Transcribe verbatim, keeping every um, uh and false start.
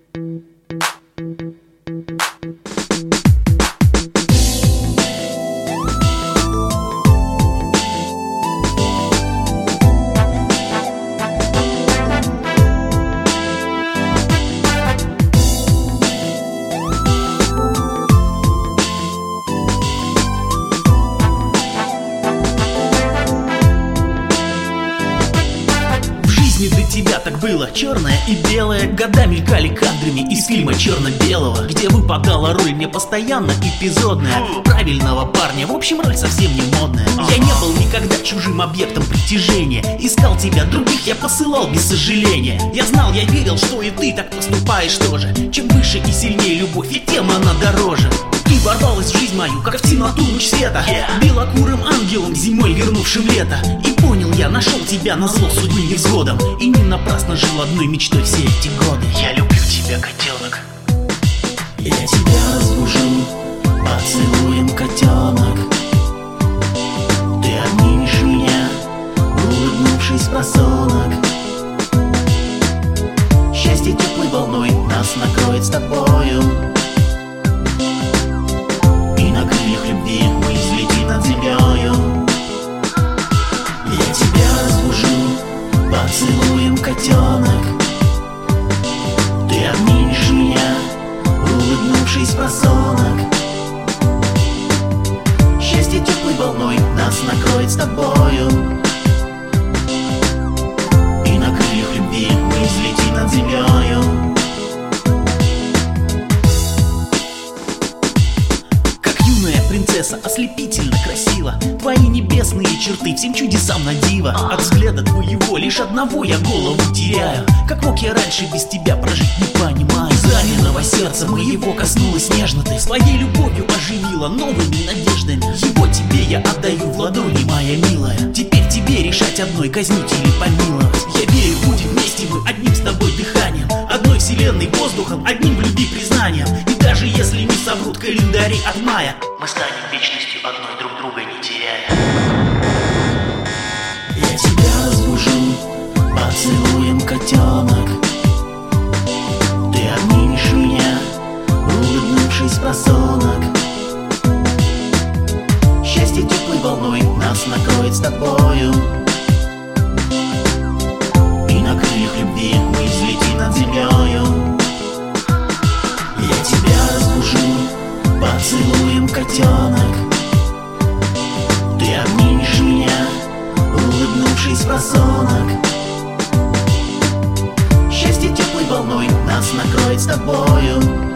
Для тебя так было черное и белое. Года мелькали кадрами из фильма черно-белого, где выпадала роль мне постоянно эпизодная. Правильного парня, в общем, роль совсем не модная. Я не был никогда чужим объектом притяжения. Искал тебя, других я посылал без сожаления. Я знал, я верил, что и ты так поступаешь тоже. Чем выше и сильнее любовь, и тем она дороже. Ты ворвалась в жизнь мою, как в темноту луч света, yeah. Белокурым ангелом, зимой вернувшим лето. И понял я, нашел тебя назло судьбы невзгодам. И не напрасно жил одной мечтой все эти годы. Я люблю тебя, котенок. Я тебя разбужу поцелуем, котенок. Ты обнимешь меня, улыбнувшись просонок. Счастье теплой волной нас накроет с тобою. И на крыльях любви мы взлетим над землею. Я тебя разбужу поцелуем, котенок. Ты обнимешь меня, улыбнувшись просонок. Счастье теплой волной нас накроет с тобою. И на крыльях любви мы взлетим над землею. Принцесса ослепительно красива. Твои небесные черты всем чудесам на диво. От взгляда твоего лишь одного я голову теряю. Как мог я раньше без тебя прожить, не понимаю. Из раненого сердца моего коснулась нежно ты. Своей любовью оживила новыми надеждами. Его тебе я отдаю в ладони, моя милая. Теперь тебе решать одной, казнить или помиловать. Я верю, будем вместе мы одним с тобой дыханием, одной вселенной воздухом, одним в любви признанием. И даже если не соврут календари от мая, мы станем вечностью одной, друг друга не теряя. Я тебя разбужу поцелуем, котенок. Ты обнимешь меня, улыбнувшись просонок. Счастье теплой волной нас накроет с тобою. И на крыльях любви мы взлетим над землею. Я тебя разбужу поцелуем, котенок. Ты обнимешь меня, улыбнувшись просонок. Счастье теплой волной нас накроет с тобою.